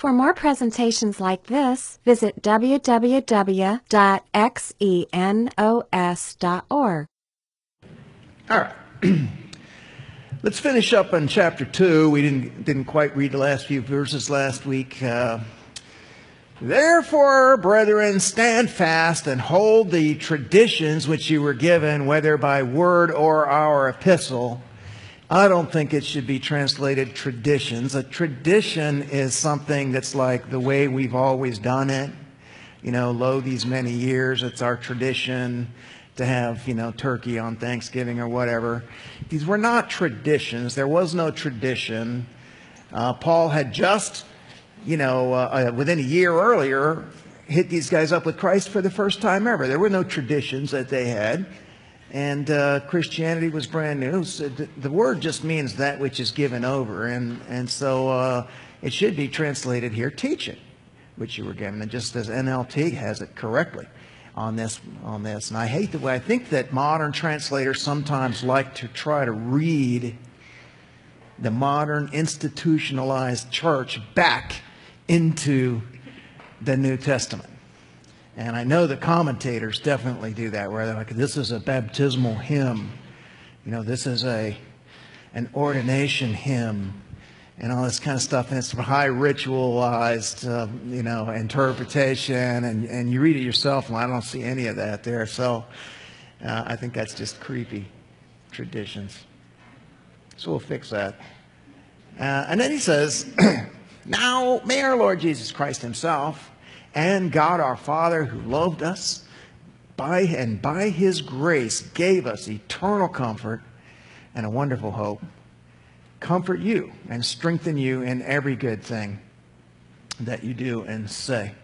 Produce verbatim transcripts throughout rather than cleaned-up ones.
For more presentations like this, visit w w w dot xenos dot org. All right. Let's finish up on chapter two. We didn't didn't quite read the last few verses last week. Uh, Therefore, brethren, stand fast and hold the traditions which you were given, whether by word or our epistle. I don't think it should be translated traditions. A tradition is something that's like the way we've always done it. You know, lo, these many years, it's our tradition to have, you know, turkey on Thanksgiving or whatever. These were not traditions. There was no tradition. Uh, Paul had just, you know, uh, uh, within a year earlier, hit these guys up with Christ for the first time ever. There were no traditions that they had. And uh, Christianity was brand new. So the, the word just means that which is given over. And, and so uh, it should be translated here, teaching, which you were given. And just as N L T has it correctly on this. on this. And I hate the way, I think that modern translators sometimes like to try to read the modern institutionalized church back into the New Testament. And I know the commentators definitely do that, where they're like, this is a baptismal hymn. You know, this is a an ordination hymn and all this kind of stuff. And it's high ritualized, uh, you know, interpretation. And, and you read it yourself, and I don't see any of that there. So uh, I think that's just creepy traditions. So we'll fix that. Uh, and then he says, now may our Lord Jesus Christ himself and God our Father, who loved us by and by his grace gave us eternal comfort and a wonderful hope, comfort you and strengthen you in every good thing that you do and say.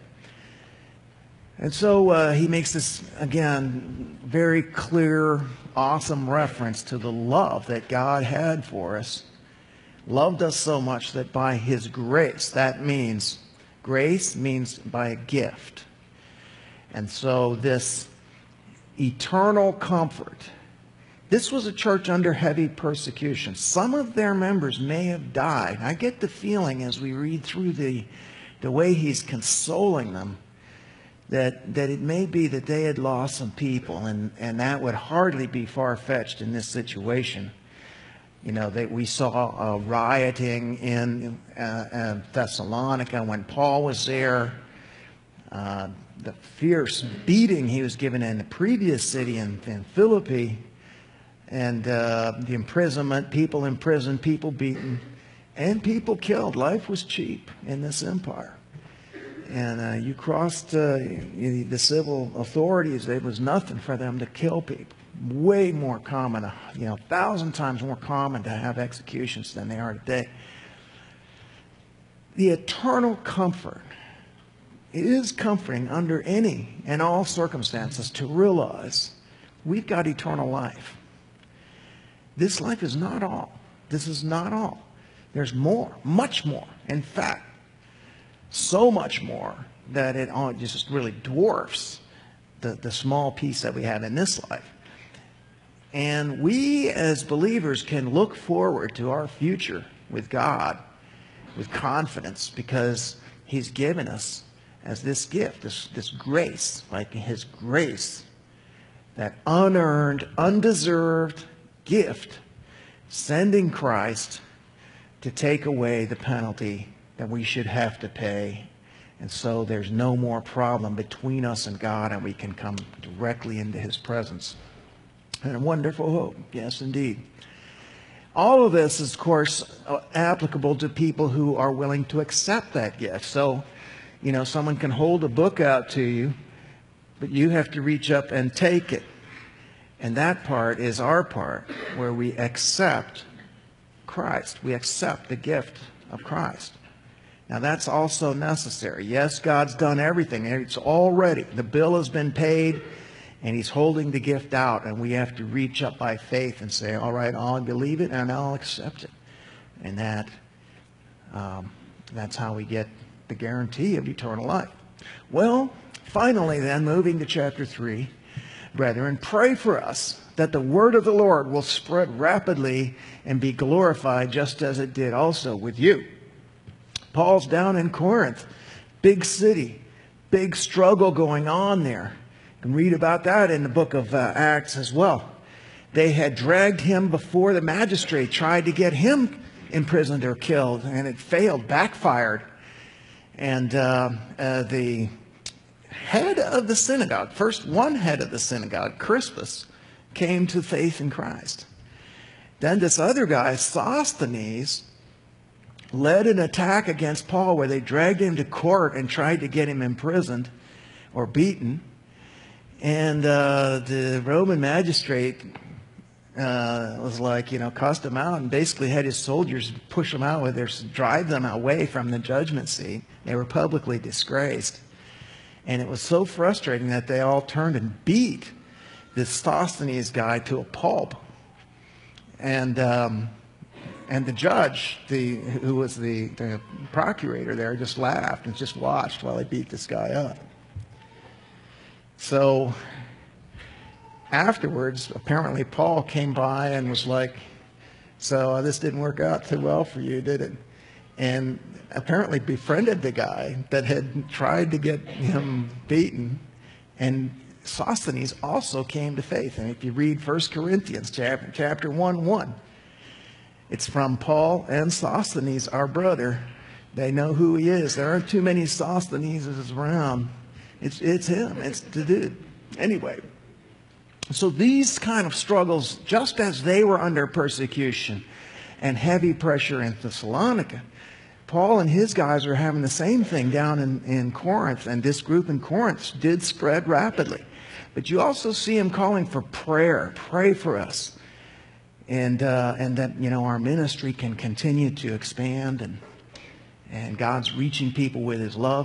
And so uh, he makes this, again, very clear, awesome reference to the love that God had for us. Loved us so much that by his grace, that means, grace means by a gift. And so this eternal comfort, this was a church under heavy persecution. Some of their members may have died. I get the feeling as we read through the, the way he's consoling them, that, that it may be that they had lost some people, and, and that would hardly be far-fetched in this situation. You know, that we saw uh, rioting in uh, uh, Thessalonica when Paul was there. Uh, the fierce beating he was given in the previous city in, in Philippi. And uh, the imprisonment, people imprisoned, people beaten, and people killed. Life was cheap in this empire. And uh, you crossed uh, the civil authorities, it was nothing for them to kill people. Way more common, you know, a thousand times more common to have executions than they are today. The eternal comfort, it is comforting under any and all circumstances to realize we've got eternal life. This life is not all. This is not all. There's more, much more. In fact, so much more that it just really dwarfs the, the small piece that we have in this life. And we as believers can look forward to our future with God with confidence, because he's given us as this gift, this, this grace, like his grace, that unearned, undeserved gift, sending Christ to take away the penalty that we should have to pay. And so there's no more problem between us and God, and we can come directly into his presence. And a wonderful hope. Yes, indeed. All of this is, of course, applicable to people who are willing to accept that gift. So, you know, someone can hold a book out to you, but you have to reach up and take it. And that part is our part, where we accept Christ. We accept the gift of Christ. Now, that's also necessary. Yes, God's done everything. It's all ready. The bill has been paid. And he's holding the gift out, and we have to reach up by faith and say, all right, I'll believe it and I'll accept it. And that um, that's how we get the guarantee of eternal life. Well, finally then, moving to chapter three, brethren, pray for us that the word of the Lord will spread rapidly and be glorified, just as it did also with you. Paul's down in Corinth, big city, big struggle going on there. You can read about that in the book of uh, Acts as well. They had dragged him before the magistrate, tried to get him imprisoned or killed, and it failed, backfired. And uh, uh, the head of the synagogue, first one head of the synagogue, Crispus, came to faith in Christ. Then this other guy, Sosthenes, led an attack against Paul where they dragged him to court and tried to get him imprisoned or beaten. And uh, the Roman magistrate uh, was like, you know, cussed him out and basically had his soldiers push him out with their, drive them away from the judgment seat. They were publicly disgraced. And it was so frustrating that they all turned and beat this Sosthenes guy to a pulp. And um, and the judge, the who was the, the procurator there, just laughed and just watched while they beat this guy up. So afterwards, apparently Paul came by and was like, so uh, this didn't work out too well for you, did it? And apparently befriended the guy that had tried to get him beaten. And Sosthenes also came to faith. And if you read First Corinthians chapter, chapter one, one, it's from Paul and Sosthenes, our brother. They know who he is. There aren't too many Sostheneses around. It's, it's him. It's the dude. Anyway, so these kind of struggles, just as they were under persecution and heavy pressure in Thessalonica, Paul and his guys are having the same thing down in, in Corinth, and this group in Corinth did spread rapidly. But you also see him calling for prayer. Pray for us. And uh, and that, you know, our ministry can continue to expand, and and God's reaching people with his love.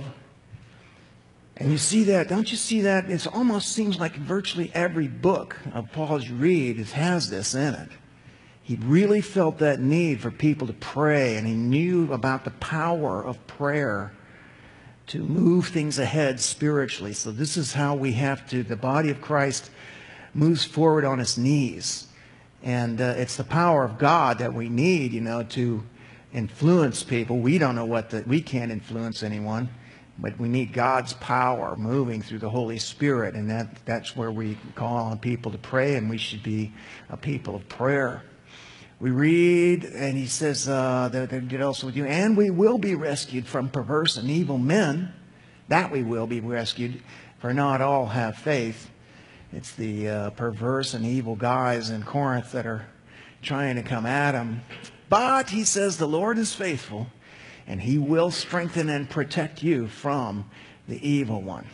And you see that, don't you see that? It almost seems like virtually every book of Paul's you read has this in it. He really felt that need for people to pray, and he knew about the power of prayer to move things ahead spiritually. So this is how we have to, the body of Christ moves forward on its knees. And uh, it's the power of God that we need, you know, to influence people. We don't know what the, we can't influence anyone, but we need God's power moving through the Holy Spirit. And that, that's where we call on people to pray, and we should be a people of prayer. We read, and he says, uh, that they did also with you, and we will be rescued from perverse and evil men. That we will be rescued, for not all have faith. It's the uh, perverse and evil guys in Corinth that are trying to come at him. But he says the Lord is faithful, and he will strengthen and protect you from the evil one.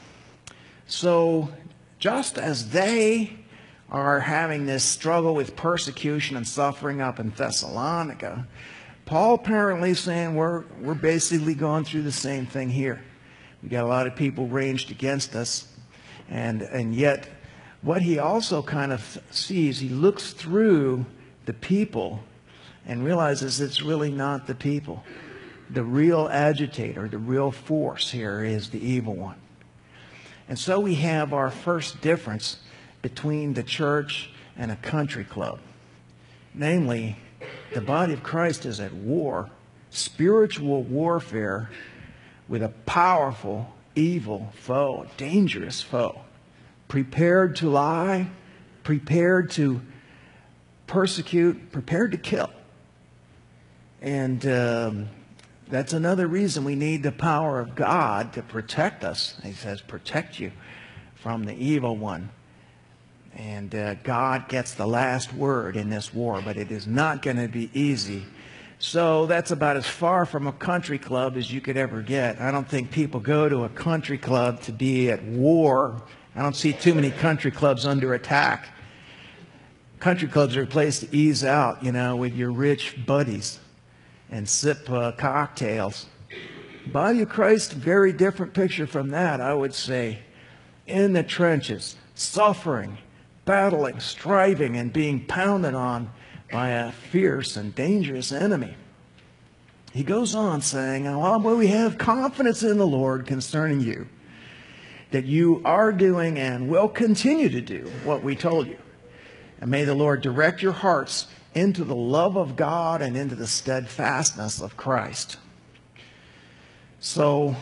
So just as they are having this struggle with persecution and suffering up in Thessalonica, Paul apparently is saying we're, we're basically going through the same thing here. We got a lot of people ranged against us, and, and yet what he also kind of sees, he looks through the people and realizes it's really not the people. The real agitator, the real force here is the evil one. And so we have our first difference between the church and a country club. Namely, the body of Christ is at war, spiritual warfare, with a powerful, evil foe, a dangerous foe, prepared to lie, prepared to persecute, prepared to kill. And um, that's another reason we need the power of God to protect us. He says, protect you from the evil one. And uh, God gets the last word in this war, but it is not going to be easy. So that's about as far from a country club as you could ever get. I don't think people go to a country club to be at war. I don't see too many country clubs under attack. Country clubs are a place to ease out, you know, with your rich buddies and sip uh, cocktails. Body of Christ, very different picture from that, I would say. In the trenches, suffering, battling, striving, and being pounded on by a fierce and dangerous enemy. He goes on saying, well, we have confidence in the Lord concerning you, that you are doing and will continue to do what we told you. And may the Lord direct your hearts into the love of God and into the steadfastness of Christ. So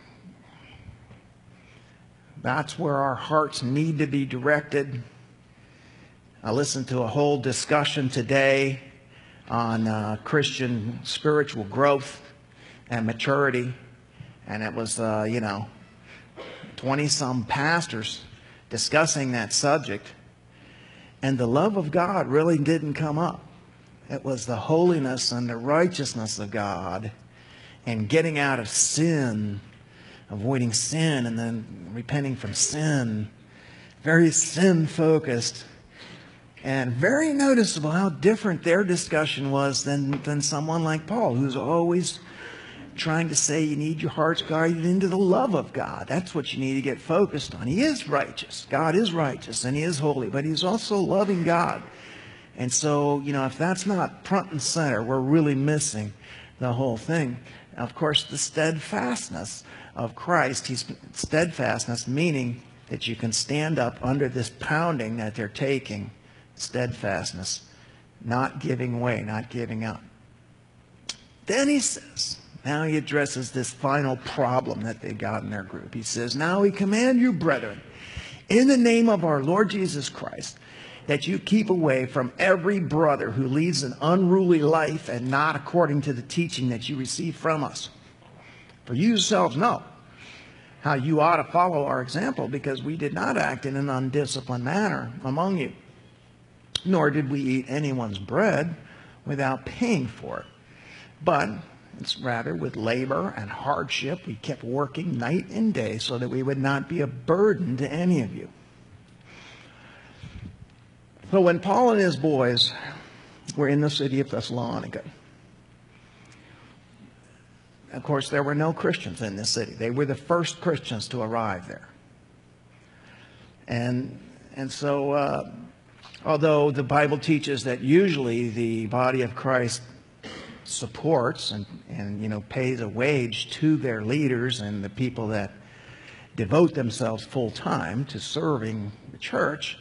that's where our hearts need to be directed. I listened to a whole discussion today on uh, Christian spiritual growth and maturity. And it was, uh, you know, twenty-some pastors discussing that subject. And the love of God really didn't come up. It was the holiness and the righteousness of God and getting out of sin, avoiding sin and then repenting from sin. Very sin-focused. And very noticeable how different their discussion was than, than someone like Paul, who's always trying to say you need your hearts guided into the love of God. That's what you need to get focused on. He is righteous. God is righteous and He is holy, but He's also loving God. And so, you know, if that's not front and center, we're really missing the whole thing. Of course, the steadfastness of Christ, He's steadfastness, meaning that you can stand up under this pounding that they're taking. Steadfastness, not giving way, not giving up. Then he says, now he addresses this final problem that they got in their group. He says, now we command you, brethren, in the name of our Lord Jesus Christ, that you keep away from every brother who leads an unruly life and not according to the teaching that you received from us. For you yourselves know how you ought to follow our example, because we did not act in an undisciplined manner among you, nor did we eat anyone's bread without paying for it. But it's rather with labor and hardship we kept working night and day so that we would not be a burden to any of you. So when Paul and his boys were in the city of Thessalonica, of course there were no Christians in this city. They were the first Christians to arrive there. And, and so... Uh, Although the Bible teaches that usually the body of Christ supports and, and, you know, pays a wage to their leaders and the people that devote themselves full time to serving the church,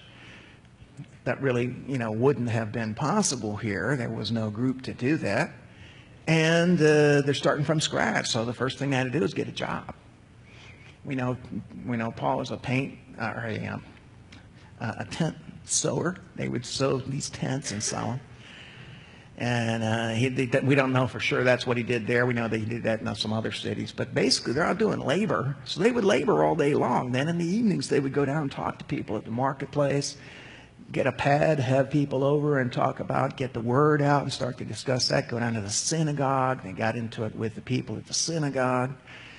that really, you know, wouldn't have been possible here. There was no group to do that. And uh, they're starting from scratch. So the first thing they had to do is get a job. We know, we know Paul was a paint, or a, um, a tent sewer. They would sew these tents and sell them. And uh, he, they, we don't know for sure that's what he did there. We know that he did that in some other cities. But basically, they're out doing labor. So they would labor all day long. Then in the evenings, they would go down and talk to people at the marketplace, get a pad, have people over and talk about, get the word out and start to discuss that, go down to the synagogue. They got into it with the people at the synagogue.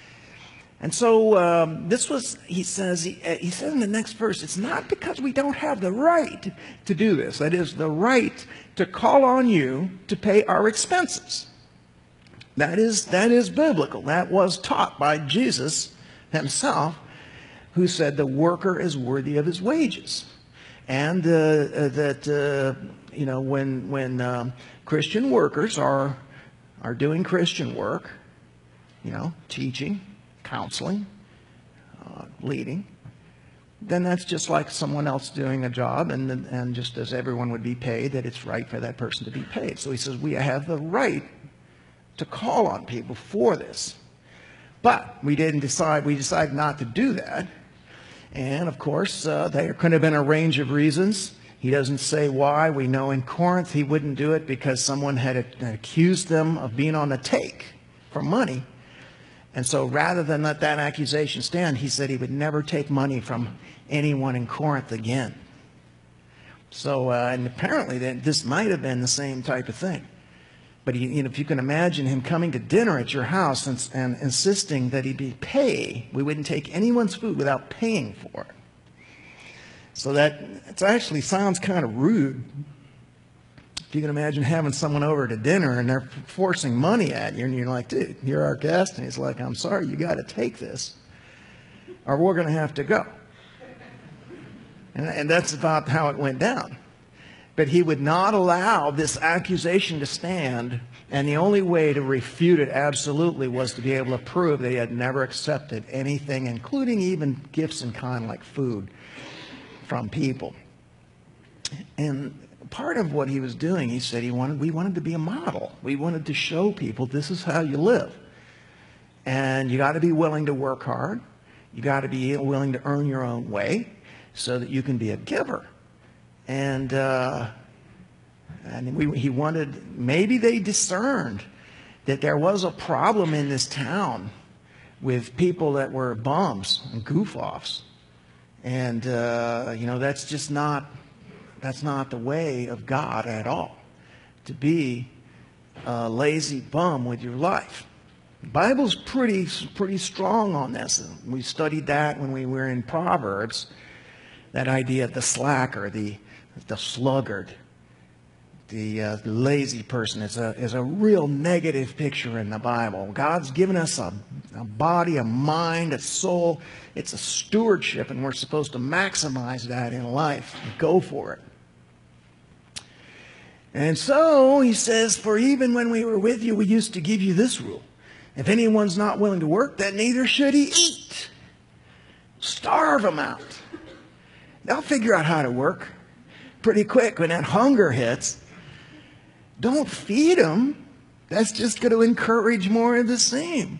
And so um, this was, he says, he, he says in the next verse, it's not because we don't have the right to do this. That is, the right to call on you to pay our expenses. That is, that is biblical. That was taught by Jesus himself, who said the worker is worthy of his wages. And uh, uh, that, uh, you know, when, when um, Christian workers are, are doing Christian work, you know, teaching, counseling, uh, leading, then that's just like someone else doing a job, and, and just as everyone would be paid, that it's right for that person to be paid. So he says we have the right to call on people for this. But we didn't decide, we decided not to do that. And of course, uh, there could have been a range of reasons. He doesn't say why. We know in Corinth he wouldn't do it because someone had accused them of being on the take for money. And so rather than let that accusation stand, he said he would never take money from anyone in Corinth again. So, uh, and apparently that this might have been the same type of thing. But he, you know, if you can imagine him coming to dinner at your house and, and insisting that he be pay, we wouldn't take anyone's food without paying for it. So that it actually sounds kind of rude. If you can imagine having someone over to dinner and they're forcing money at you, and you're like, dude, you're our guest. And he's like, I'm sorry, you got to take this, or we're going to have to go. And, and that's about how it went down. But he would not allow this accusation to stand, and the only way to refute it absolutely was to be able to prove that he had never accepted anything, including even gifts in kind like food, from people. And part of what he was doing, he said he wanted, we wanted to be a model. We wanted to show people this is how you live. And you got to be willing to work hard. You got to be willing to earn your own way so that you can be a giver. And uh, and we, he wanted, maybe they discerned that there was a problem in this town with people that were bums and goof-offs. And, uh, you know, that's just not, that's not the way of God at all, to be a lazy bum with your life. The Bible's pretty, pretty strong on this. We studied that when we were in Proverbs, that idea of the slacker, the, the sluggard, the uh, lazy person is a, is a real negative picture in the Bible. God's given us a, a body, a mind, a soul. It's a stewardship, and we're supposed to maximize that in life. Go for it. And so he says, for even when we were with you, we used to give you this rule. If anyone's not willing to work, then neither should he eat. Starve them out. They'll figure out how to work pretty quick when that hunger hits. Don't feed them. That's just going to encourage more of the same.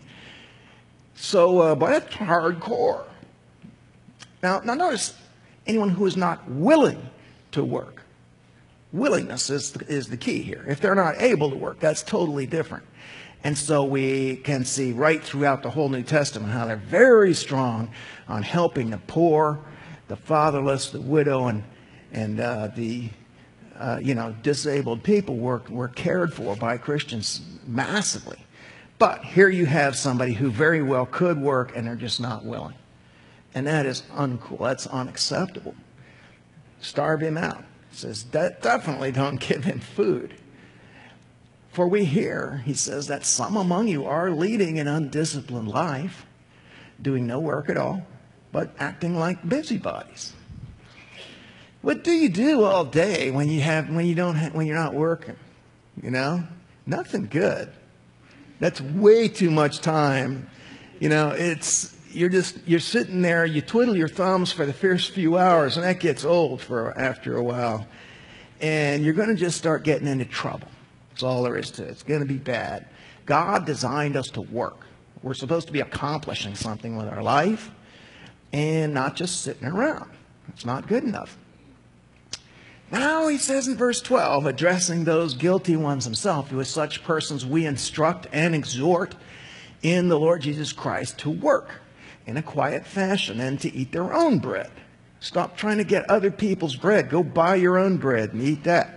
So, uh, but that's hardcore. Now, now notice, anyone who is not willing to work. Willingness is the, is the key here. If they're not able to work, that's totally different. And so we can see right throughout the whole New Testament how they're very strong on helping the poor, the fatherless, the widow, and and uh, the uh, you know disabled people were were cared for by Christians massively. But here you have somebody who very well could work, and they're just not willing, and that is uncool. That's unacceptable. Starve him out. It says that definitely don't give him food. For we hear, he says, that some among you are leading an undisciplined life, doing no work at all, but acting like busybodies. What do you do all day when you have when you don't have, when you're not working? You know, nothing good. That's way too much time. You know, it's you're just you're sitting there. You twiddle your thumbs for the first few hours, and that gets old for after a while, and you're going to just start getting into trouble. That's all there is to it. It's going to be bad. God designed us to work. We're supposed to be accomplishing something with our life and not just sitting around. It's not good enough. Now he says in verse twelve, addressing those guilty ones himself, with such persons we instruct and exhort in the Lord Jesus Christ to work in a quiet fashion and to eat their own bread. Stop trying to get other people's bread. Go buy your own bread and eat that.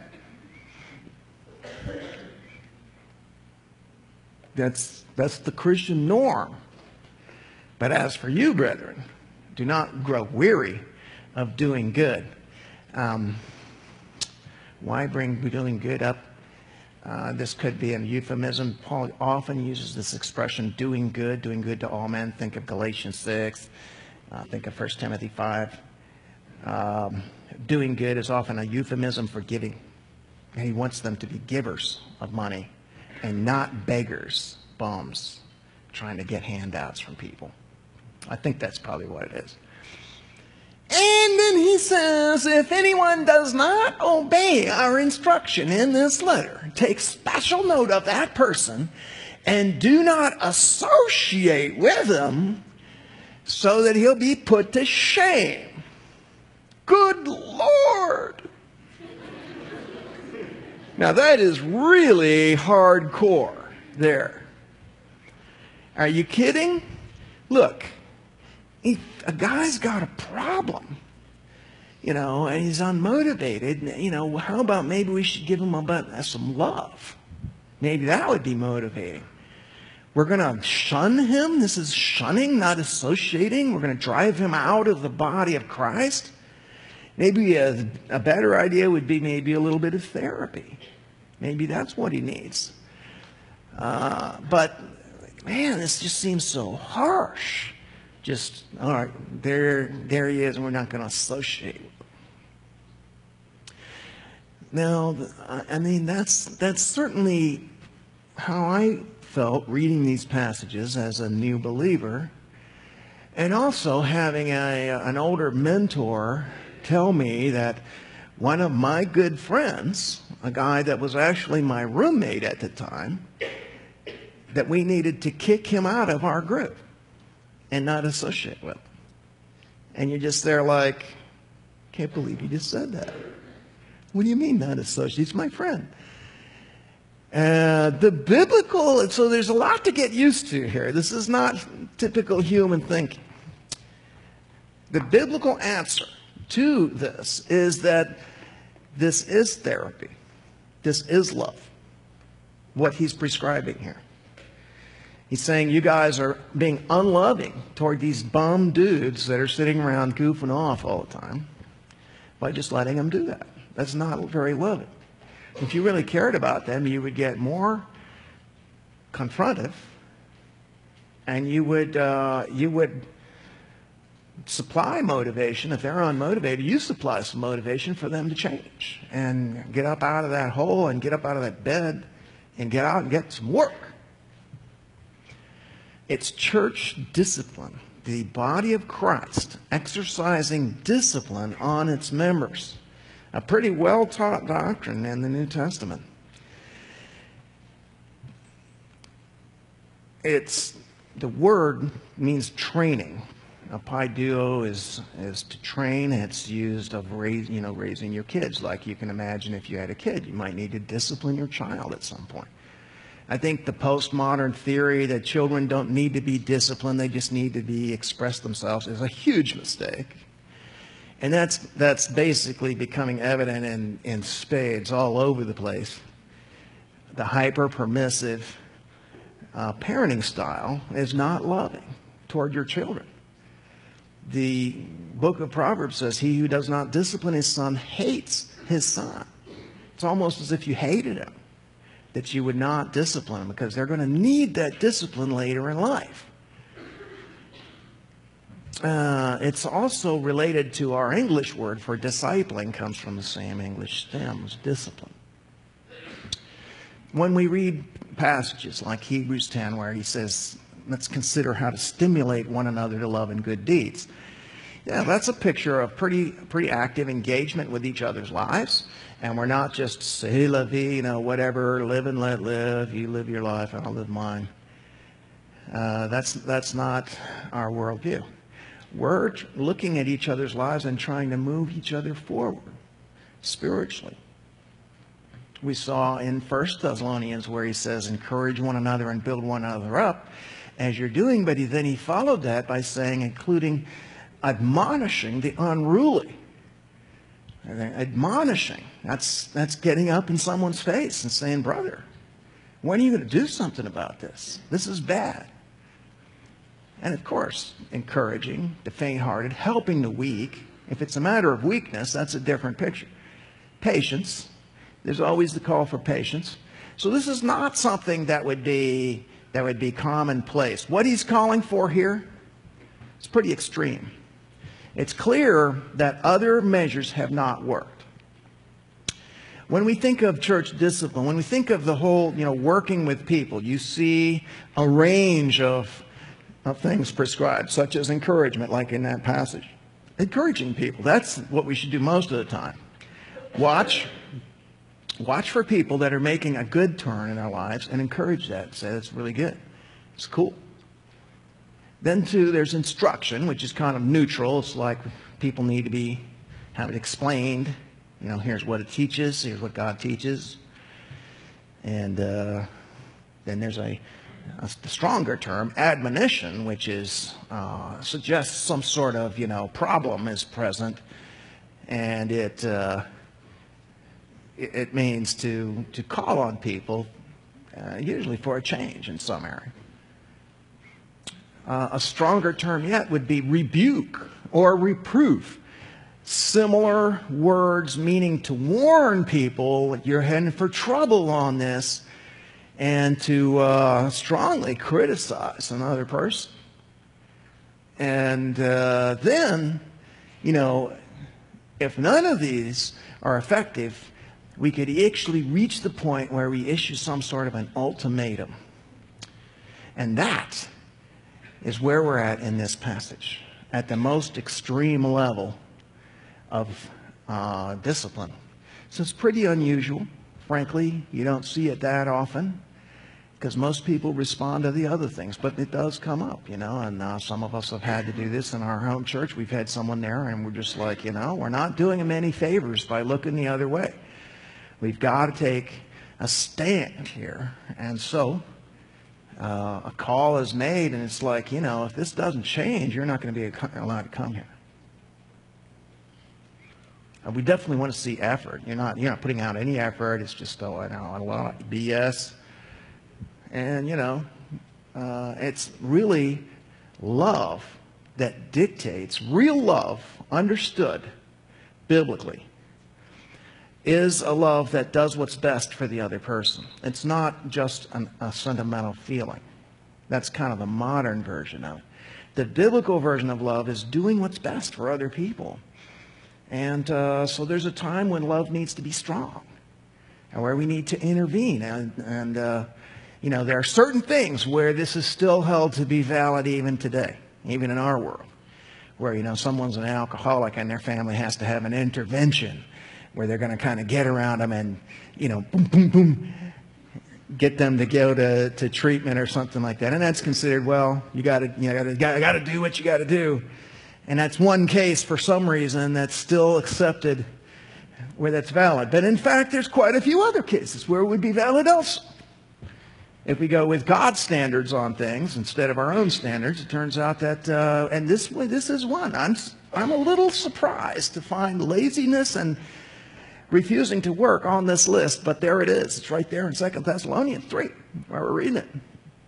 That's, that's the Christian norm. But as for you, brethren, do not grow weary of doing good. Um, why bring doing good up? Uh, this could be a euphemism. Paul often uses this expression, doing good, doing good to all men. Think of Galatians six. Uh, think of First Timothy five. Um, doing good is often a euphemism for giving. He wants them to be givers of money and not beggars, bums, trying to get handouts from people. I think that's probably what it is. And then he says, if anyone does not obey our instruction in this letter, take special note of that person and do not associate with him so that he'll be put to shame. Good Lord! Now that is really hardcore there. Are you kidding? Look, he, a guy's got a problem, you know, and he's unmotivated. You know, how about maybe we should give him a, some love? Maybe that would be motivating. We're going to shun him. This is shunning, not associating. We're going to drive him out of the body of Christ. Maybe a, a better idea would be maybe a little bit of therapy. Maybe that's what he needs. Uh, but, man, this just seems so harsh. Just, all right, there, there he is, and we're not going to associate with him. Now, I mean, that's, that's certainly how I felt reading these passages as a new believer, and also having a, an older mentor tell me that one of my good friends, a guy that was actually my roommate at the time, that we needed to kick him out of our group and not associate with. And you're just there like, can't believe you just said that. What do you mean not associate? He's my friend. Uh, the biblical, so there's a lot to get used to here. This is not typical human thinking. The biblical answer to this is that this is therapy. This is love. What he's prescribing here. He's saying you guys are being unloving toward these bum dudes that are sitting around goofing off all the time by just letting them do that. That's not very loving. If you really cared about them, you would get more confrontive, and you would uh, you would supply motivation. If they're unmotivated, you supply some motivation for them to change and get up out of that hole and get up out of that bed and get out and get some work. It's church discipline, the body of Christ exercising discipline on its members. A pretty well-taught doctrine in the New Testament. It's, the word means training. A paiduo is, is to train. It's used of raise, you know, raising your kids. Like you can imagine if you had a kid, you might need to discipline your child at some point. I think the postmodern theory that children don't need to be disciplined, they just need to be express themselves, is a huge mistake. And that's, that's basically becoming evident in, in spades all over the place. The hyper-permissive uh, parenting style is not loving toward your children. The book of Proverbs says, he who does not discipline his son hates his son. It's almost as if you hated him, that you would not discipline him, because they're going to need that discipline later in life. Uh, it's also related to our English word for discipling, comes from the same English stem as discipline. When we read passages like Hebrews ten, where he says, let's consider how to stimulate one another to love and good deeds. Yeah, that's a picture of pretty pretty active engagement with each other's lives. And we're not just, c'est la vie, you know, whatever, live and let live. You live your life, I'll live mine. Uh, that's, that's not our worldview. We're looking at each other's lives and trying to move each other forward spiritually. We saw in First Thessalonians where he says, encourage one another and build one another up as you're doing. But he, then he followed that by saying, including admonishing the unruly. Admonishing. That's, that's getting up in someone's face and saying, brother, when are you going to do something about this? This is bad. And of course, encouraging the faint-hearted, helping the weak. If it's a matter of weakness, that's a different picture. Patience. There's always the call for patience. So this is not something that would be, that would be commonplace. What he's calling for here is pretty extreme. It's clear that other measures have not worked. When we think of church discipline, when we think of the whole, you know, working with people, you see a range of of things prescribed, such as encouragement, like in that passage. Encouraging people, that's what we should do most of the time. Watch, watch for people that are making a good turn in their lives and encourage that. Say, that's really good. It's cool. Then, too, there's instruction, which is kind of neutral. It's like people need to be, have it explained. You know, here's what it teaches. Here's what God teaches. And uh, then there's a A stronger term, admonition, which is uh, suggests some sort of, you know, problem is present, and it uh, it, it means to to call on people, uh, usually for a change in some area. Uh, a stronger term yet would be rebuke or reproof. Similar words meaning to warn people you're heading for trouble on this, and to uh, strongly criticize another person. And uh, then, you know, if none of these are effective, we could actually reach the point where we issue some sort of an ultimatum. And that is where we're at in this passage, at the most extreme level of uh, discipline. So it's pretty unusual. Frankly, you don't see it that often. because most people respond to the other things, but it does come up, you know, and uh, some of us have had to do this in our home church. We've had someone there, and we're just like, you know, we're not doing them any favors by looking the other way. We've got to take a stand here. And so uh, a call is made, and it's like, you know, if this doesn't change, you're not going to be allowed to come here. Uh, we definitely want to see effort. You're not, you're not putting out any effort. It's just, oh, I know, a lot of B S. And, you know, uh, it's really love that dictates, real love, understood biblically, is a love that does what's best for the other person. It's not just an, a sentimental feeling. That's kind of the modern version of it. The biblical version of love is doing what's best for other people. And uh, so there's a time when love needs to be strong, and where we need to intervene. And, and uh, you know, there are certain things where this is still held to be valid even today, even in our world, where, you know, someone's an alcoholic and their family has to have an intervention where they're going to kind of get around them and, you know, boom, boom, boom, get them to go to, to treatment or something like that. And that's considered, well, you got to, you know, got to do what you got to do. And that's one case for some reason that's still accepted where that's valid. But in fact, there's quite a few other cases where it would be valid also. If we go with God's standards on things instead of our own standards, it turns out that, uh, and this this is one. I'm, I'm a little surprised to find laziness and refusing to work on this list, but there it is. It's right there in Second Thessalonians three, where we're reading it.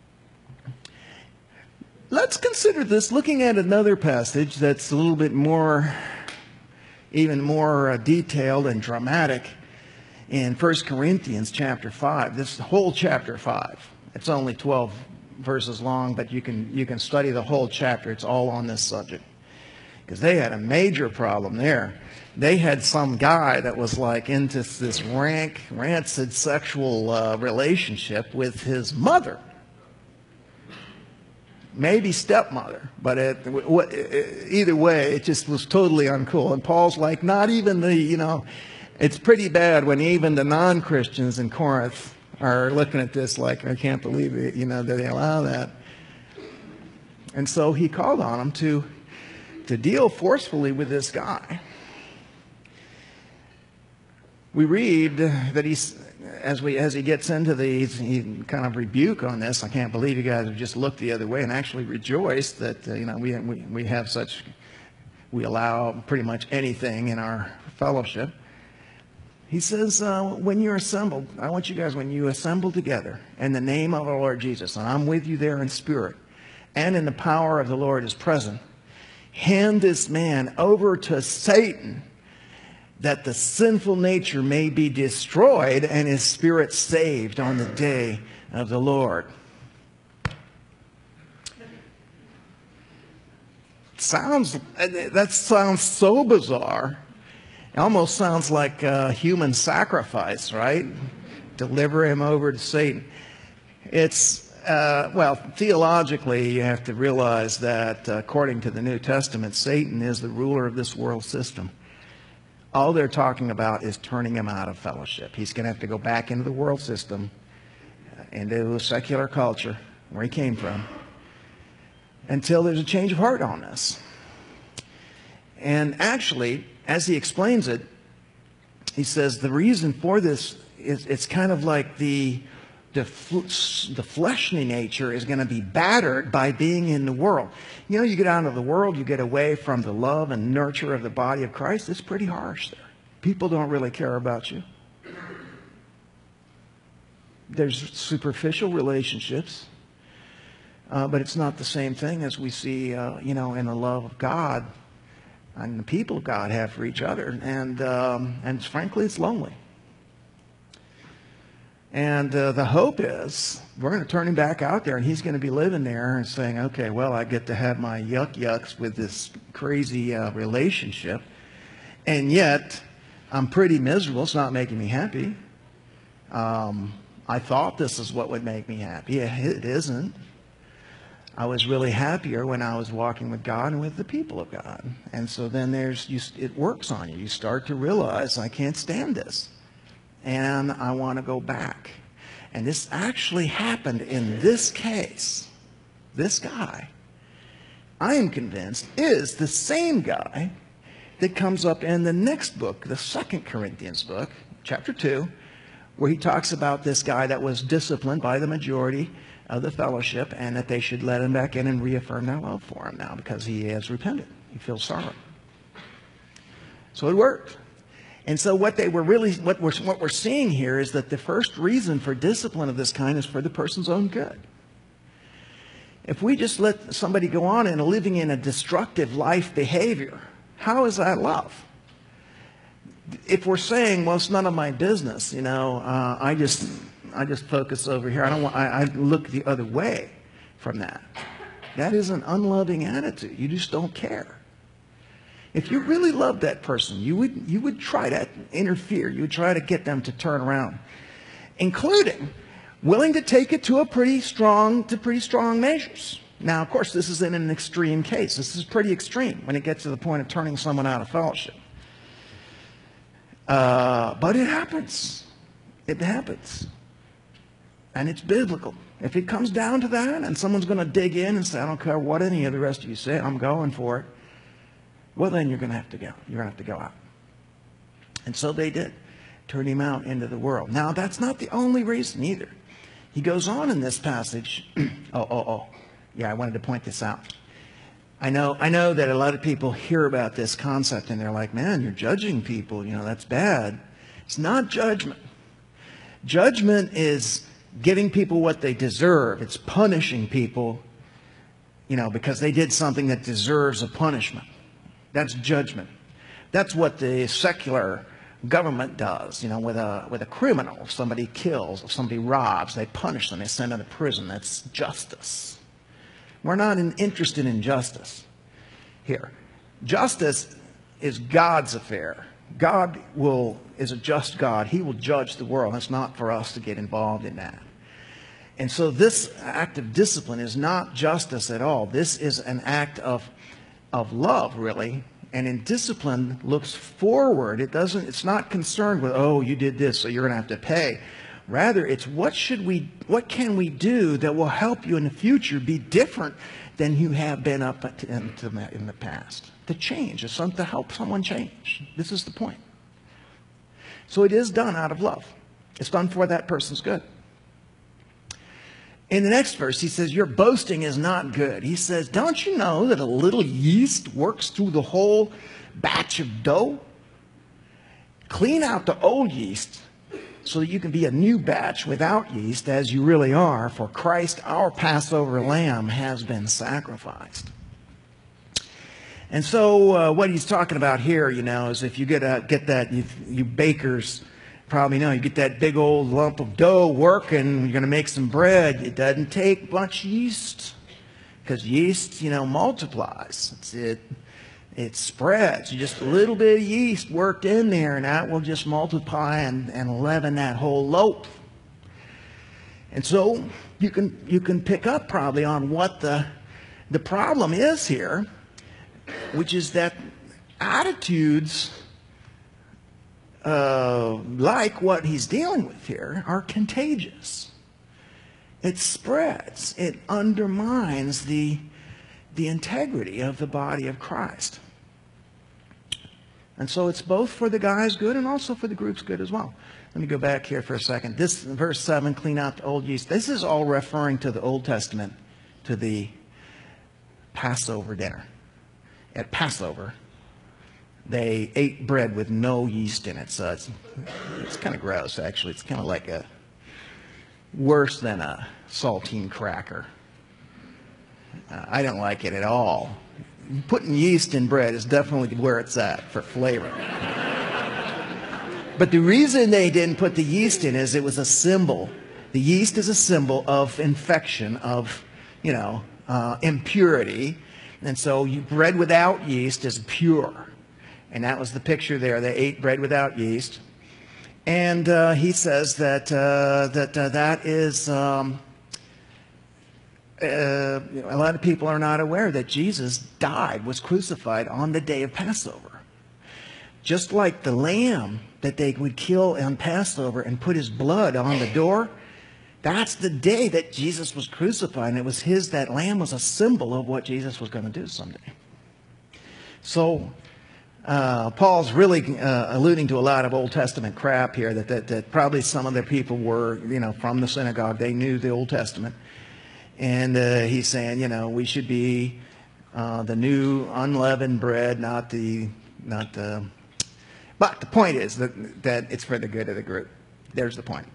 Let's consider this looking at another passage that's a little bit more, even more uh, detailed and dramatic in First Corinthians chapter five. This whole chapter five. It's only twelve verses long, but you can, you can study the whole chapter. It's all on this subject. Because they had a major problem there. They had some guy that was like into this rank, rancid sexual uh, relationship with his mother. Maybe stepmother, but it, it, either way, it just was totally uncool. And Paul's like, not even the, you know, it's pretty bad when even the non-Christians in Corinth are looking at this like, I can't believe it, you know, that they allow that. And so he called on them to, to deal forcefully with this guy. We read that he's, as we as he gets into these, he kind of rebuke on this. I can't believe you guys have just looked the other way and actually rejoiced that uh, you know we, we we have such, we allow pretty much anything in our fellowship. He says, uh, when you're assembled, I want you guys, when you assemble together in the name of our Lord Jesus, and I'm with you there in spirit, and in the power of the Lord is present, hand this man over to Satan, that the sinful nature may be destroyed and his spirit saved on the day of the Lord. Sounds, that sounds so bizarre. It almost sounds like a human sacrifice, right? Deliver him over to Satan. It's, uh, well, theologically, you have to realize that uh, according to the New Testament, Satan is the ruler of this world system. All they're talking about is turning him out of fellowship. He's going to have to go back into the world system, into a secular culture where he came from, until there's a change of heart on this. And actually, as he explains it, he says the reason for this is it's kind of like the The, the fleshly nature is going to be battered by being in the world. You know, you get out of the world, you get away from the love and nurture of the body of Christ. It's pretty harsh there. People don't really care about you. There's superficial relationships, uh, but it's not the same thing as we see, uh, you know, in the love of God and the people of God have for each other. And, um, and frankly, it's lonely. And uh, the hope is we're going to turn him back out there, and he's going to be living there and saying, okay, well, I get to have my yuck yucks with this crazy uh, relationship, and yet I'm pretty miserable. It's not making me happy. Um, I thought this is what would make me happy. It isn't. I was really happier when I was walking with God and with the people of God. And so then there's you, it works on you. You start to realize, I can't stand this. And I want to go back. And this actually happened in this case. This guy, I am convinced, is the same guy that comes up in the next book, the Second Corinthians book, chapter two, where he talks about this guy that was disciplined by the majority of the fellowship and that they should let him back in and reaffirm their love for him now because he has repented. He feels sorrow. So it worked. And so what they were really, what we're, what we're seeing here is that the first reason for discipline of this kind is for the person's own good. If we just let somebody go on and living in a destructive life behavior, how is that love? If we're saying, well, it's none of my business, you know, uh, I just, I just focus over here. I don't want, I, I look the other way from that. That is an unloving attitude. You just don't care. If you really loved that person, you would, you would try to interfere. You would try to get them to turn around, including willing to take it to a pretty strong, to pretty strong measures. Now, of course, this is in an extreme case. This is pretty extreme when it gets to the point of turning someone out of fellowship. Uh, but it happens. It happens. And it's biblical. If it comes down to that and someone's going to dig in and say, I don't care what any of the rest of you say, I'm going for it. Well, then you're going to have to go. You're going to have to go out. And so they did. Turn him out into the world. Now, that's not the only reason either. He goes on in this passage. oh, oh, oh. Yeah, I wanted to point this out. I know, I know that a lot of people hear about this concept and they're like, man, you're judging people. You know, that's bad. It's not judgment. Judgment is giving people what they deserve. It's punishing people, you know, because they did something that deserves a punishment. That's judgment. That's what the secular government does, you know, with a with a criminal. If somebody kills, if somebody robs, they punish them. They send them to prison. That's justice. We're not in, interested in justice here. Justice is God's affair. God will is a just God. He will judge the world. It's not for us to get involved in that. And so this act of discipline is not justice at all. This is an act of of love, really. And in discipline looks forward. It doesn't, it's not concerned with, oh, you did this, so you're going to have to pay. Rather, it's what should we, what can we do that will help you in the future be different than you have been up in the past. To change, is something to help someone change. This is the point. So it is done out of love. It's done for that person's good. In the next verse, he says, your boasting is not good. He says, don't you know that a little yeast works through the whole batch of dough? Clean out the old yeast so that you can be a new batch without yeast as you really are, for Christ, our Passover lamb, has been sacrificed. And so uh, what he's talking about here, you know, is if you get, a, get that, you, you bakers probably know, you get that big old lump of dough working, you're going to make some bread. It doesn't take much yeast because yeast, you know, multiplies. It's, it, it spreads. You just a little bit of yeast worked in there, and that will just multiply and, and leaven that whole loaf. And so you can you can pick up probably on what the the problem is here, which is that attitudes Uh, like what he's dealing with here are contagious. It spreads. It undermines the, the integrity of the body of Christ. And so it's both for the guy's good and also for the group's good as well. Let me go back here for a second. This verse seven, clean out the old yeast. This is all referring to the Old Testament, to the Passover dinner. At Passover, they ate bread with no yeast in it, so it's, it's kind of gross, actually. It's kind of like a, worse than a saltine cracker. Uh, I don't like it at all. Putting yeast in bread is definitely where it's at for flavor. But the reason they didn't put the yeast in is it was a symbol. The yeast is a symbol of infection, of, you know, uh, impurity. And so you, bread without yeast is pure. And that was the picture there. They ate bread without yeast. And uh, he says that uh, that uh, that is, um, uh, you know, a lot of people are not aware that Jesus died, was crucified on the day of Passover. Just like the lamb that they would kill on Passover and put his blood on the door, That's the day that Jesus was crucified, and it was his, that lamb was a symbol of what Jesus was going to do someday. So uh, Paul's really uh, alluding to a lot of Old Testament crap here, that, that, that probably some of the people were, you know, from the synagogue. They knew the Old Testament. And uh, he's saying, you know, we should be uh, the new unleavened bread, not the, not the, but the point is that, that it's for the good of the group. There's the point.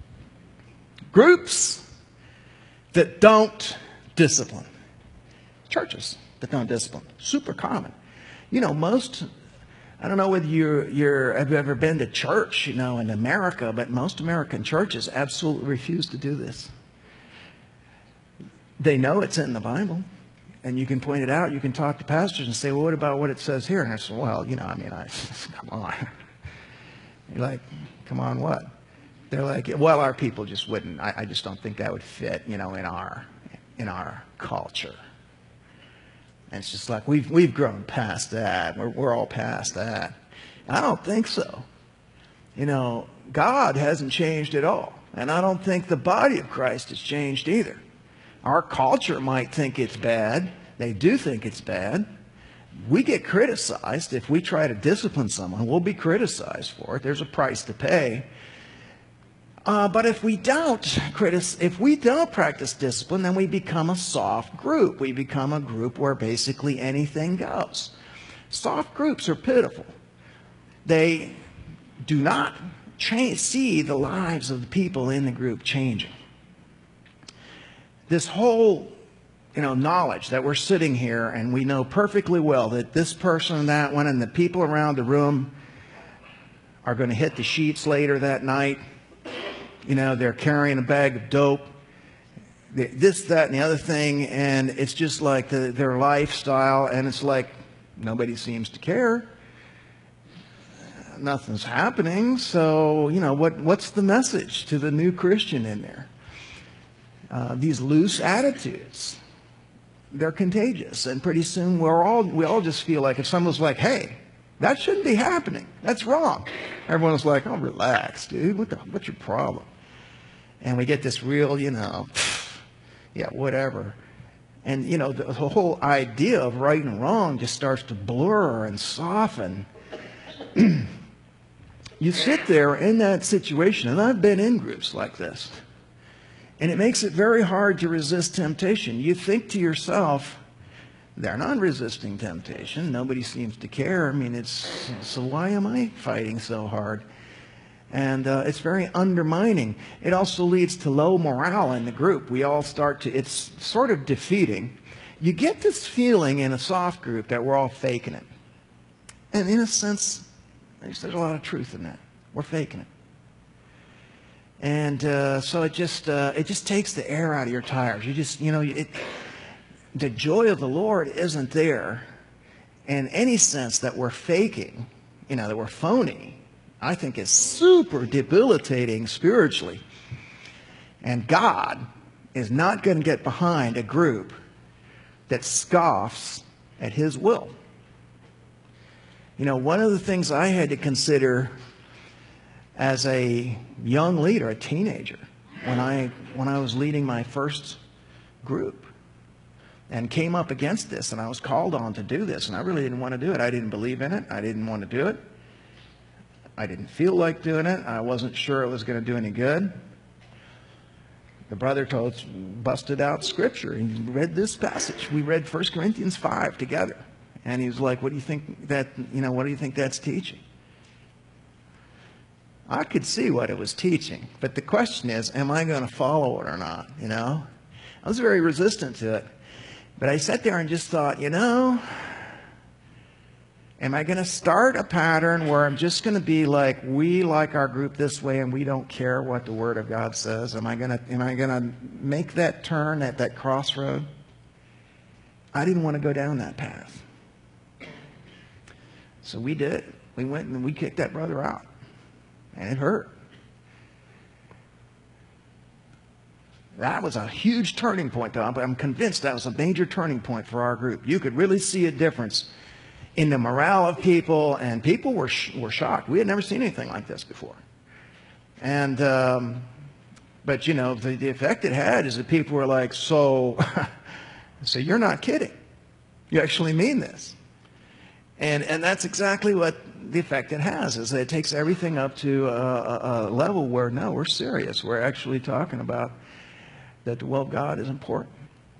Groups that don't discipline. Churches that don't discipline. Super common. You know, most, I don't know whether you're, you're, have you ever been to church, you know, in America, but most American churches absolutely refuse to do this. They know it's in the Bible, and you can point it out. You can talk to pastors and say, well, what about what it says here? And I say, well, you know, I mean, I, come on. You're like, come on what? They're like, well, our people just wouldn't. I, I just don't think that would fit, you know, in our in our culture. And it's just like, we've we've grown past that. We're we're all past that. I don't think so. You know, God hasn't changed at all. And I don't think the body of Christ has changed either. Our culture might think it's bad. They do think it's bad. We get criticized. If we try to discipline someone, we'll be criticized for it. There's a price to pay. Uh, but if we don't critic- if we don't practice discipline, then we become a soft group. We become a group where basically anything goes. Soft groups are pitiful. They do not change, see the lives of the people in the group changing. This whole, you know, knowledge that we're sitting here and we know perfectly well that this person and that one and the people around the room are going to hit the sheets later that night. You know, they're carrying a bag of dope, this, that, and the other thing, and it's just like the, their lifestyle, and it's like nobody seems to care. Nothing's happening, so, you know, what what's the message to the new Christian in there? Uh, these loose attitudes, they're contagious, and pretty soon we're all we all just feel like if someone's like, "Hey, that shouldn't be happening. That's wrong," everyone's like, "Oh, relax, dude. What the, what's your problem?" And we get this real, you know, yeah, whatever. And you know, the, the whole idea of right and wrong just starts to blur and soften. You sit there in that situation, and I've been in groups like this. And it makes it very hard to resist temptation. You think to yourself, they're not resisting temptation. Nobody seems to care. I mean, it's, so why am I fighting so hard? And uh, it's very undermining. It also leads to low morale in the group. We all start to, it's sort of defeating. You get this feeling in a soft group that we're all faking it. And in a sense, there's a lot of truth in that. We're faking it. And uh, so it just uh, it just takes the air out of your tires. You just, you know, it, the joy of the Lord isn't there in any sense that we're faking, you know, that we're phony. I think is super debilitating spiritually. And God is not going to get behind a group that scoffs at His will. You know, one of the things I had to consider as a young leader, a teenager, when I when I was leading my first group and came up against this, and I was called on to do this, and I really didn't want to do it. I didn't believe in it. I didn't want to do it. I didn't feel like doing it. I wasn't sure it was going to do any good. The brother told, busted out Scripture. He read this passage. We read First Corinthians five together. And he was like, what do you think that, you know, what do you think that's teaching? I could see what it was teaching, but the question is, am I going to follow it or not, you know? I was very resistant to it, but I sat there and just thought, you know, am I going to start a pattern where I'm just going to be like, we like our group this way and we don't care what the Word of God says? Am I going to, am I going to make that turn at that crossroad? I didn't want to go down that path. So we did. We went and we kicked that brother out. And it hurt. That was a huge turning point, though. I'm convinced that was a major turning point for our group. You could really see a difference in the morale of people, and people were sh- were shocked. We had never seen anything like this before. And um, But, you know, the, the effect it had is that people were like, so, so you're not kidding. You actually mean this. And, and that's exactly what the effect it has, is that it takes everything up to a, a, a level where, no, we're serious. We're actually talking about that the will of God is important.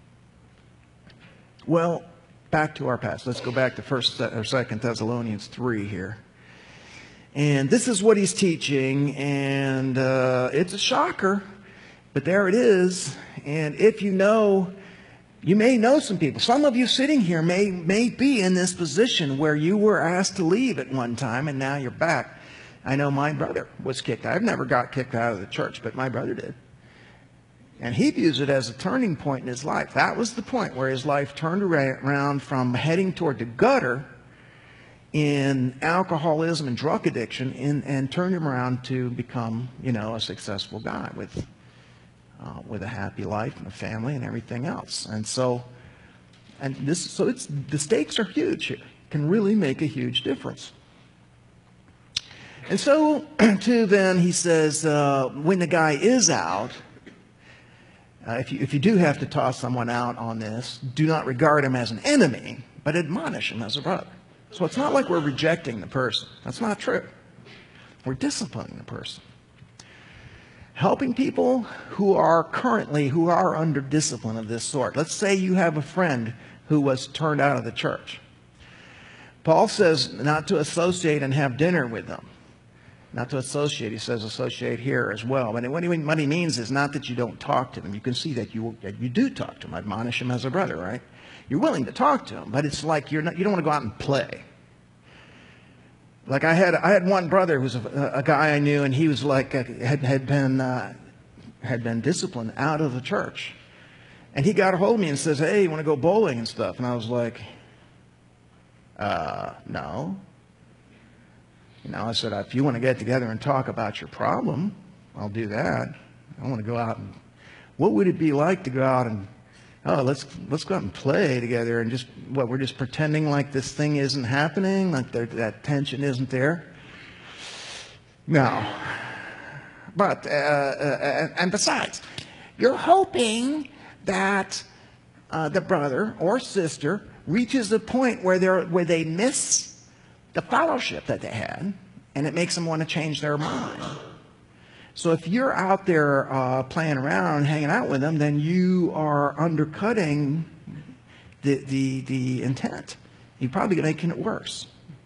Well, back to our passage. Let's go back to first or second Thessalonians three here. And this is what he's teaching, and uh, it's a shocker, but there it is. And if you know, you may know some people. Some of you sitting here may, may be in this position where you were asked to leave at one time, and now you're back. I know my brother was kicked out. I've never got kicked out of the church, but my brother did. And he views it as a turning point in his life. That was the point where his life turned around from heading toward the gutter in alcoholism and drug addiction, and, and turned him around to become, you know, a successful guy with uh, with a happy life and a family and everything else. And so, and this, so it's the stakes are huge here. Can really make a huge difference. And so, to then he says, uh, when the guy is out, uh, if you if you do have to toss someone out on this, do not regard him as an enemy, but admonish him as a brother. So it's not like we're rejecting the person. That's not true. We're disciplining the person. Helping people who are currently, who are under discipline of this sort. Let's say you have a friend who was turned out of the church. Paul says not to associate and have dinner with them. Not to associate, he says associate here as well. But what he, what he means is not that you don't talk to them. You can see that you, that you do talk to them. Admonish him as a brother, right? You're willing to talk to him, but it's like you're not, you don't want to go out and play. Like I had, I had one brother who was a, a guy I knew, and he was like a, had had been uh, had been disciplined out of the church, and he got a hold of me and says, "Hey, you want to go bowling and stuff?" And I was like, "Uh, no." You know, I said, "If you want to get together and talk about your problem, I'll do that. I want to go out and what would it be like to go out and oh, let's let's go out and play together and just, what, we're just pretending like this thing isn't happening, like there, that tension isn't there?" No. But, uh, uh, and besides, you're hoping that uh, the brother or sister reaches a point where, they're, where they miss the fellowship that they had, and it makes them want to change their mind. So if you're out there uh, playing around, hanging out with them, then you are undercutting the, the, the intent. You're probably making it worse.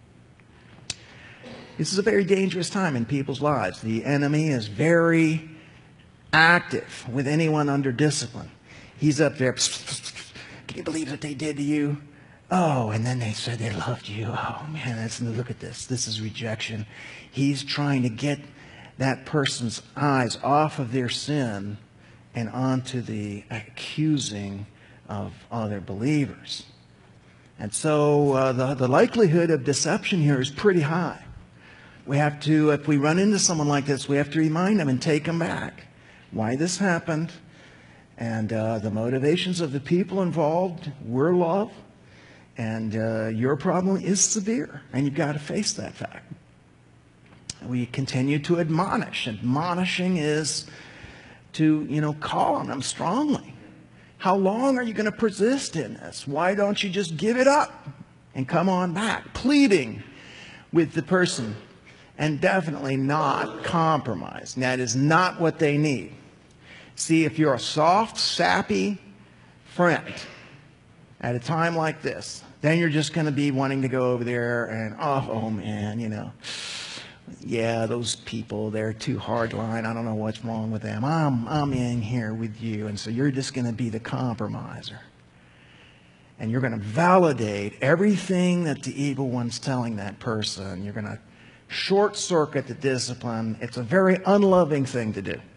This is a very dangerous time in people's lives. The enemy is very active with anyone under discipline. He's up there, psst, psst, psst. Can you believe what they did to you? Oh, and then they said they loved you. Oh, man, that's, look at this. This is rejection. He's trying to get that person's eyes off of their sin and onto the accusing of other believers. And so uh, the, the likelihood of deception here is pretty high. We have to, if we run into someone like this, we have to remind them and take them back. Why this happened, and uh, the motivations of the people involved were love, and uh, your problem is severe, and you've got to face that fact. We continue to admonish. Admonishing is to, you know, call on them strongly. How long are you going to persist in this? Why don't you just give it up and come on back? Pleading with the person, and definitely not compromise. That is not what they need. See, if you're a soft, sappy friend at a time like this, then you're just going to be wanting to go over there and, oh, oh man, you know, yeah, those people, they're too hardline. I don't know what's wrong with them. I'm, I'm in here with you. And so you're just going to be the compromiser. And you're going to validate everything that the evil one's telling that person. You're going to short circuit the discipline. It's a very unloving thing to do.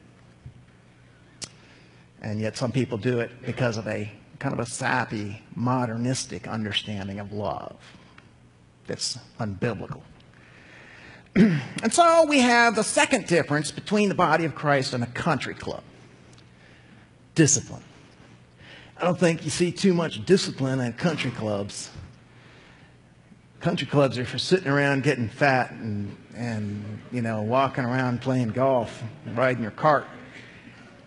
And yet some people do it because of a kind of a sappy, modernistic understanding of love that's unbiblical. And so we have the second difference between the body of Christ and a country club. Discipline. I don't think you see too much discipline at country clubs. Country clubs are for sitting around getting fat and, and you know, walking around playing golf, riding your cart.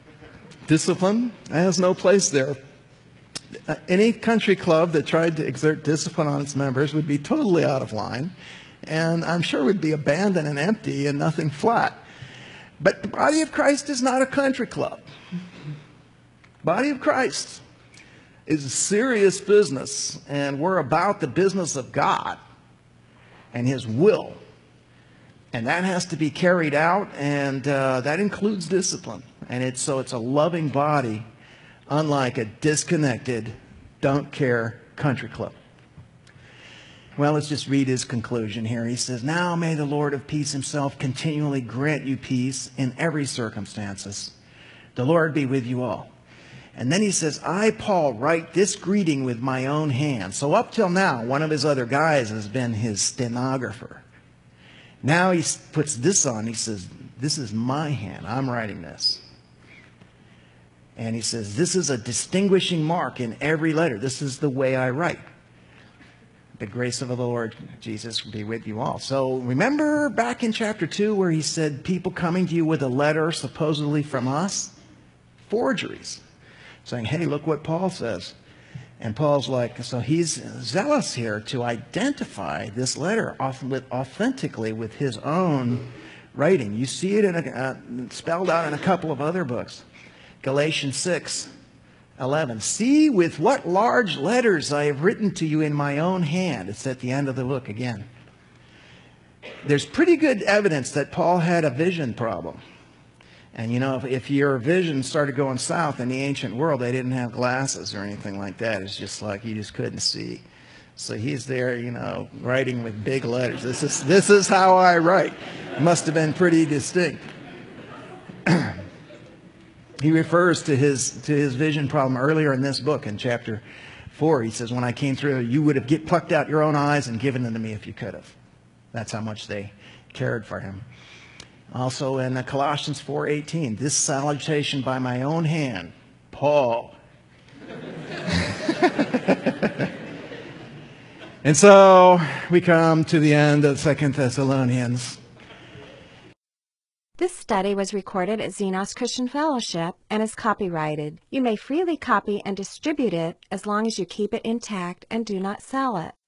Discipline has no place there. Uh, any country club that tried to exert discipline on its members would be totally out of line, and I'm sure would be abandoned and empty and nothing flat. But the body of Christ is not a country club. Body of Christ is a serious business, and we're about the business of God and His will. And that has to be carried out, and uh, that includes discipline. And it's so it's a loving body, unlike a disconnected, don't care country club. Well, let's just read his conclusion here. He says, "Now may the Lord of peace himself continually grant you peace in every circumstances. The Lord be with you all." And then he says, "I, Paul, write this greeting with my own hand." So up till now, one of his other guys has been his stenographer. Now he puts this on. He says, "This is my hand. I'm writing this." And he says, "This is a distinguishing mark in every letter. This is the way I write. The grace of the Lord Jesus be with you all." So remember back in chapter two where he said people coming to you with a letter supposedly from us? Forgeries. Saying, "Hey, look what Paul says." And Paul's like, so he's zealous here to identify this letter authentically with his own writing. You see it in a, uh, spelled out in a couple of other books. Galatians six eleven. "See with what large letters I have written to you in my own hand." It's at the end of the book again. There's pretty good evidence that Paul had a vision problem. And you know, if, if your vision started going south in the ancient world, they didn't have glasses or anything like that. It's just like you just couldn't see. So he's there, you know, writing with big letters. This is this is how I write. Must have been pretty distinct. He refers to his to his vision problem earlier in this book in chapter four. He says, "When I came through, you would have get, plucked out your own eyes and given them to me if you could have." That's how much they cared for him. Also in Colossians four eighteen, "This salutation by my own hand, Paul." And so we come to the end of Second Thessalonians. This study was recorded at Xenos Christian Fellowship and is copyrighted. You may freely copy and distribute it as long as you keep it intact and do not sell it.